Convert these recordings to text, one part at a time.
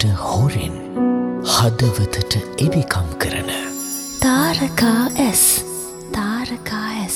ඔබට හොරෙන් හදවතට එවිකම් කරන තාරකා ඇස් තාරකා ඇස්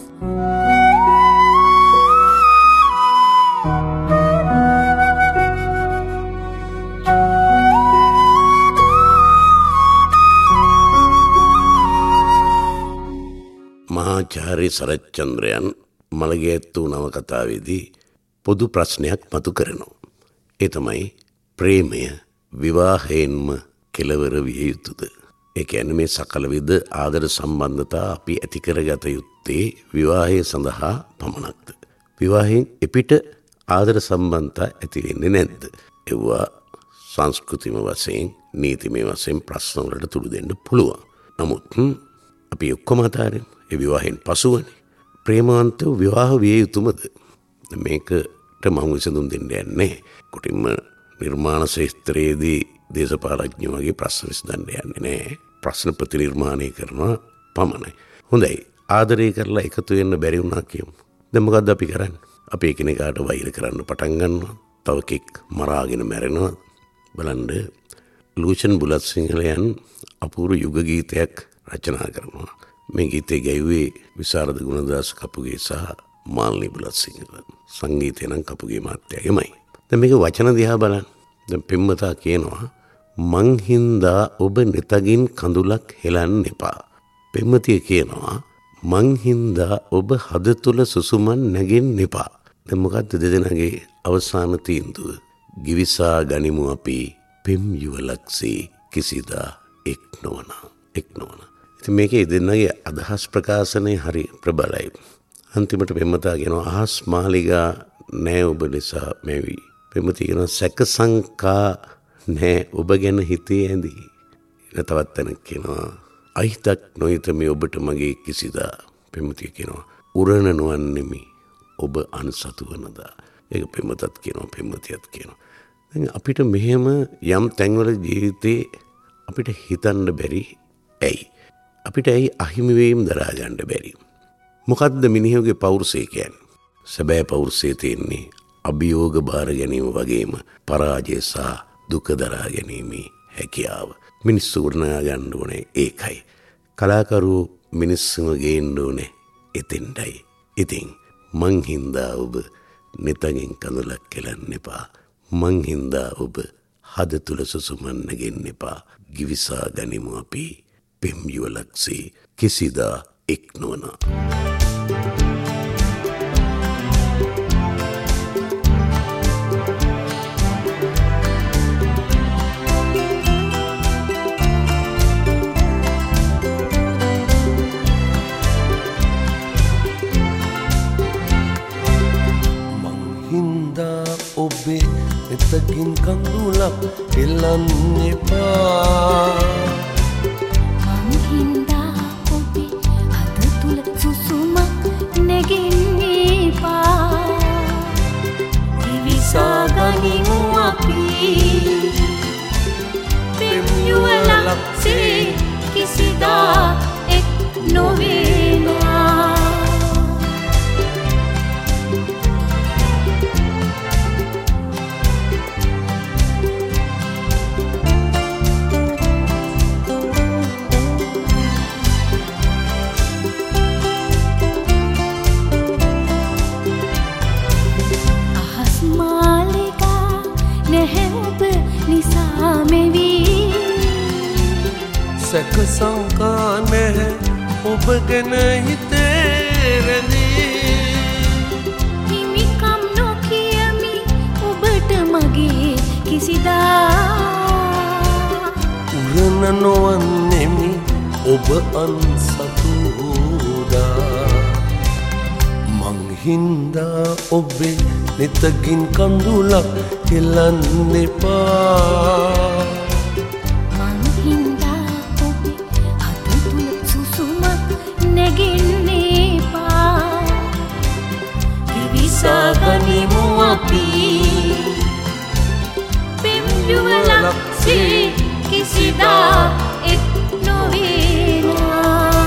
මහාචාර්ය සරච්චන්ද්‍රයන් මළගියැත්තු නවකතාවේදී පොදු ප්‍රශ්නයක් මතු කරනවා. ඒ තමයි ප්‍රේමය විවාහයෙන්ම කෙලවර විය යුතුද? ඒ කියන්නේ මේ සකල විද ආදර සම්බන්ධතා අපි ඇති කරගත යුත්තේ විවාහය සඳහා පමණක්ද? විවාහයෙන් එපිට ආදර සම්බන්ධතා ඇති වෙන්නේ නැද්ද? ඒවා සංස්කෘතිම වශයෙන් නීතිමය වශයෙන් ප්‍රශ්න වලට තුඩු දෙන්න පුළුවන්. නමුත් අපි ඔක්කොම අතාරින් ඒ විවාහයෙන් පසුවනේ ප්‍රේමවන්ත විවාහ විය යුතුමද? මේකට මම විසඳුම් දෙන්න යන්නේ කොටින්ම නිර්මාණ ශාස්ත්‍රයේදී දේශපාලඥයෝ වගේ ප්‍රශ්න විසඳන්න යන්නේ නැහැ. ප්‍රශ්න ප්‍රතිනිර්මාණය කරනවා පමණයි. හොඳයි, ආදරය කරලා එකතු වෙන්න බැරි වුණා කියමු. දැන් මොකද්ද අපි කරන්නේ? අපි එකිනෙකාට වෛර කරන්න පටන් ගන්නවා. තව කෙනෙක් මරාගෙන මැරෙනවා. බලන්න, ලූෂන් බුලත් සිංහලයන් අපූර්ව යුග ගීතයක් රචනා කරනවා. මේ ගීතේ ගැයුවේ විශාරද ගුණදාස කපුගේ සහ මාල්නී බුලත් සිංහල. සංගීතය නම් කපුගේ මහත්තයාගේමයි. දැන් මේක වචන දිහා බලන්න. දැන් පෙම්වතා කියනවා මං හින්දා ඔබ නිතගින් කඳුලක් හෙලන්න එපා. පෙම්වතිය කියනවා මං හින්දා ඔබ හද තුල සුසුමන් නැගෙන්න එපා. දැන් මොකද්ද දෙදෙනාගේ අවසාන තීන්දුව? ගිවිසා ගනිමු අපි පෙම් යුවලක්සේ කිසිදා එක් නොවන. ඉතින් මේකේ දෙන්නගේ අදහස් ප්‍රකාශනය හරි ප්‍රබලයි. අන්තිමට පෙම්වතා කියනවා අහස් මාලිගා නෑ ඔබ නිසා මැවි. පෙම්වතිය කියනවා සැක සංකා නෑ ඔබ ගැන හිතේ ඇඳි. තවත් තැනක් කියනවා අහිතක් නොහිත මේ ඔබට මගේ කිසිදා. පෙම්වතිය කියනවා උරණ නොවන්නෙමි ඔබ අන්සතු වනදා. ඒක පෙම්වතත් කියනවා පෙම්වතියත් කියනවා. දැන් අපිට මෙහෙම යම් තැන්වල ජීවිතේ අපිට හිතන්න බැරි ඇයි? අපිට ඇයි අහිමි වීම දරා ගන්න බැරි? මොකද්ද මිනිහගේ පෞරුෂය කියන්නේ? සැබෑ පෞරුෂය තියෙන්නේ අභියෝග බාර ගැනීම වගේම පරාජය සහ දුක දරා ගැනීමේ හැකියාව. මිනිස්සු ගොඩනගා ගන්න ඕනේ ඒකයි. කලාකරු මිනිස්සුම ගේන්න ඕනේ එතෙන්ටයි. ඉතින් මං හින්දා ඔබ නිතගින් කඳුලක් කෙලන්න එපා. මං හින්දා ඔබ හද තුල සුසුමන් නැගෙන්න එපා. ගිවිසා ගනිමු අපි පෙම් යුවලක්සේ කිසිදා එක් නොවන. ඔබේ එතකින් කඳුලක් එල්ලන්න එපා. මං හින්දා ඔබේ හද තුල සුසුමක් නැගෙන්න එපා. දිවිසා ගනිමු අපි පෙම් යුවලක්සේ කිසිදා එක් නොවේනා. සැක සංකා නැහැ ඔබ ගැන හිතේ රැඳී. හිමිකම් නොකියමි ඔබට මගේ කිසිදා. උරණ නොවන්නෙමි ඔබ අන්සතුදා. මං හින්දා ඔබේ නිතගින් කඳුලක් හෙලන්න එපා. ගනිමු අපි පෙම් යුවලක්සේ කිසිදා එක් නොවේනා.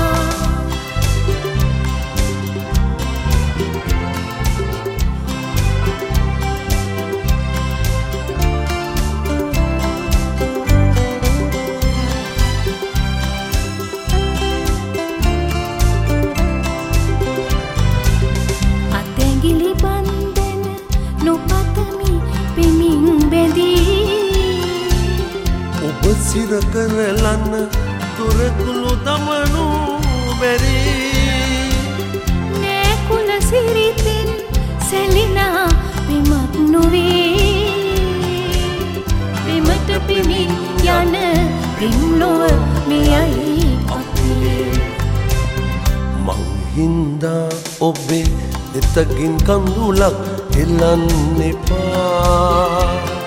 සිර කරලන්න දුරකුළු දමනු බැරි නෑකුල සිරිතින් සැලිනා විමක් නොවේ විමට පිමි යන පිම්ලොව මෙයයි අපේ මං හින්දා ඔබේ එතගින් කඳුලක් හෙලන්න එපා